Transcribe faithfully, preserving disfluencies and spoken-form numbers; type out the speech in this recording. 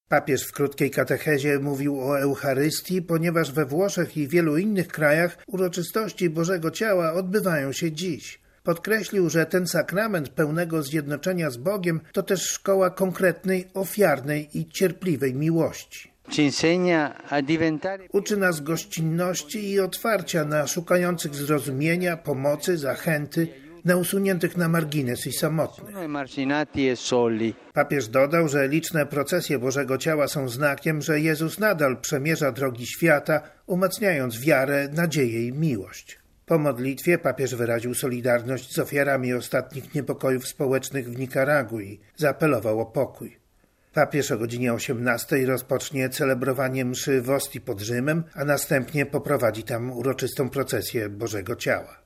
Papież w krótkiej katechezie mówił o Eucharystii, ponieważ we Włoszech i wielu innych krajach uroczystości Bożego Ciała odbywają się dziś. Podkreślił, że ten sakrament pełnego zjednoczenia z Bogiem to też szkoła konkretnej, ofiarnej i cierpliwej miłości. Uczy nas gościnności i otwarcia na szukających zrozumienia, pomocy, zachęty, na usuniętych na margines i samotnych. Papież dodał, że liczne procesje Bożego Ciała są znakiem, że Jezus nadal przemierza drogi świata, umacniając wiarę, nadzieję i miłość. Po modlitwie papież wyraził solidarność z ofiarami ostatnich niepokojów społecznych w Nikaragui i zaapelował o pokój. Papież o godzinie osiemnastej rozpocznie celebrowanie mszy w Ostii pod Rzymem, a następnie poprowadzi tam uroczystą procesję Bożego Ciała.